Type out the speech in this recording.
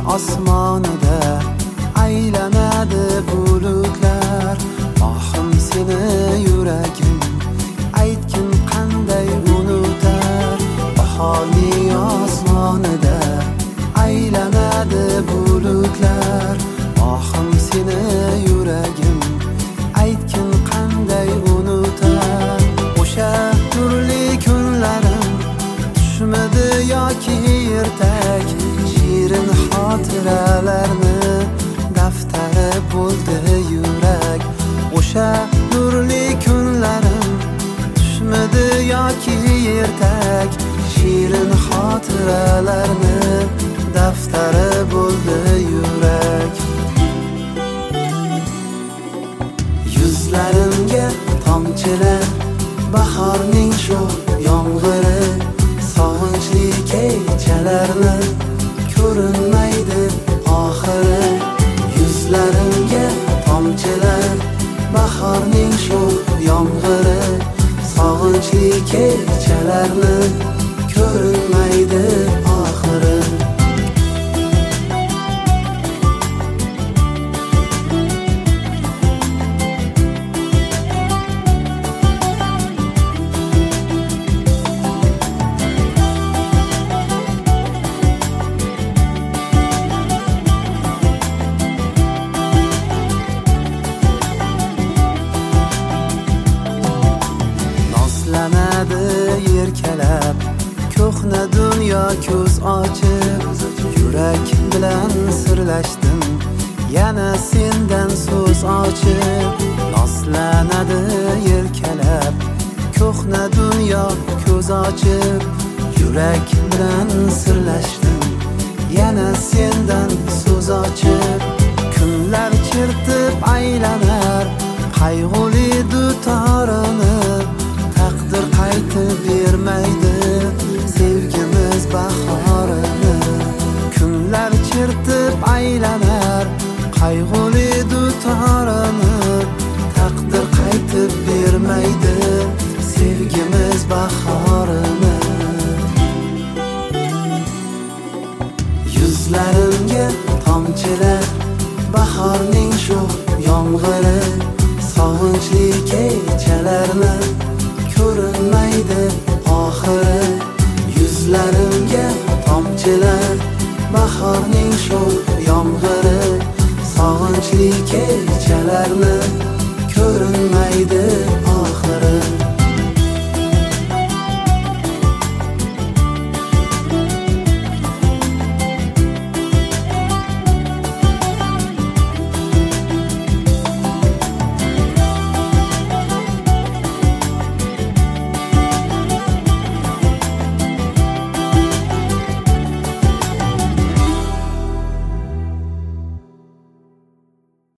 osmonida aylanadi bulutlar. Ohim seni yuragim aytgin qanday unutar. Bahorning osmonida aylanadi bulutlar. Ohim seni yuragim aytgin qanday unutar. O'sha turli kunlarim tushmadi yoki ertak, shirin xotiralarni daftari bo'ldi yurak. O'sha nurli kunlarim tushmadi yoki ertak, shirin xotiralarni daftari bo'ldi yurak. Yuzlarimga tomchilar bahorning shu yomg'iri, sog'inchli kechalarni ko'rinmaydi oxiri. Yuzlarimga tomchilar bahorning shu yomg'iri, sog'inchli kechalarni ko'rinmaydi oxiri. Yerkalab ko'hna dunyo ko'z ochib, yurak bilan sirlashdim yana sendan so'z ochib. Noslanadi yerkalab ko'hna dunyo ko'z ochib, yurak bilan sirlashdim yana sendan so'z ochib. Kunlar chertib aylanar qayg'uli dutorini, taqdir qaytib bermaydi sevgimiz bahorini. Kunlar chertib aylanar qayg'uli dutorini, taqdir qaytib bermaydi sevgimiz bahorini. Yuzlarimga tomchilar bahorning shu yomg'iri, sog'inchli kechalarni ko'rinmaydi oxiri. Yuzlarimga tomchilar bahorning shu yomg'iri, sog'inchli kechalarni ko'rinmaydi oxiri.